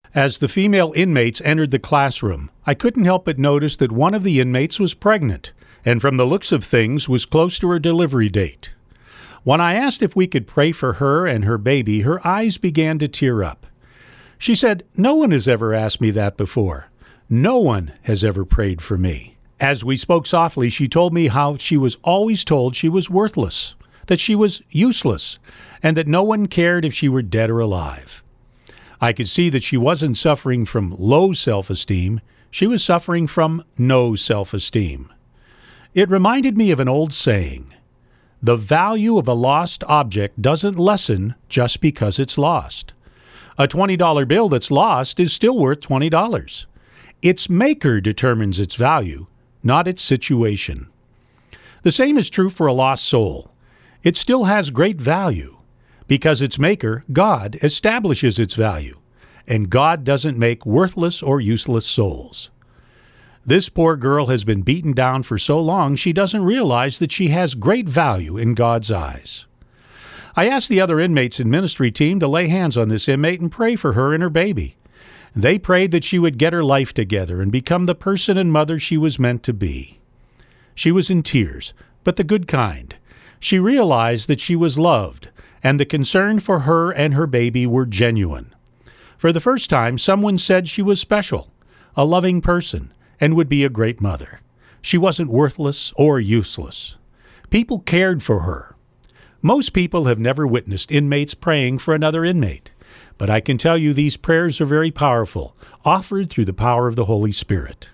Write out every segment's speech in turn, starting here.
As the female inmates entered the classroom, I couldn't help but notice that one of the inmates was pregnant, and from the looks of things was close to her delivery date. When I asked if we could pray for her and her baby, her eyes began to tear up. She said, "No one has ever asked me that before. No one has ever prayed for me." As we spoke softly, she told me how she was always told she was worthless, that she was useless, and that no one cared if she were dead or alive. I could see that she wasn't suffering from low self-esteem. She was suffering from no self-esteem. It reminded me of an old saying, "The value of a lost object doesn't lessen just because it's lost." A $20 bill that's lost is still worth $20. Its maker determines its value, not its situation. The same is true for a lost soul. It still has great value, because its maker, God, establishes its value, and God doesn't make worthless or useless souls. This poor girl has been beaten down for so long she doesn't realize that she has great value in God's eyes. I asked the other inmates and ministry team to lay hands on this inmate and pray for her and her baby. They prayed that she would get her life together and become the person and mother she was meant to be. She was in tears, but the good kind. She realized that she was loved, and the concern for her and her baby were genuine. For the first time, someone said she was special, a loving person, and would be a great mother. She wasn't worthless or useless. People cared for her. Most people have never witnessed inmates praying for another inmate, but I can tell you these prayers are very powerful, offered through the power of the Holy Spirit.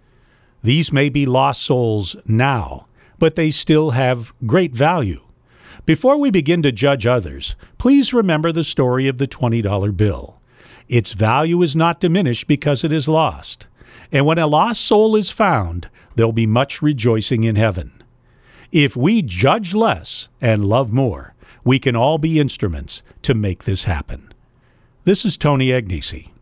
These may be lost souls now, but they still have great value. Before we begin to judge others, please remember the story of the $20 bill. Its value is not diminished because it is lost. And when a lost soul is found, there'll be much rejoicing in heaven. If we judge less and love more, we can all be instruments to make this happen. This is Tony Agnesi.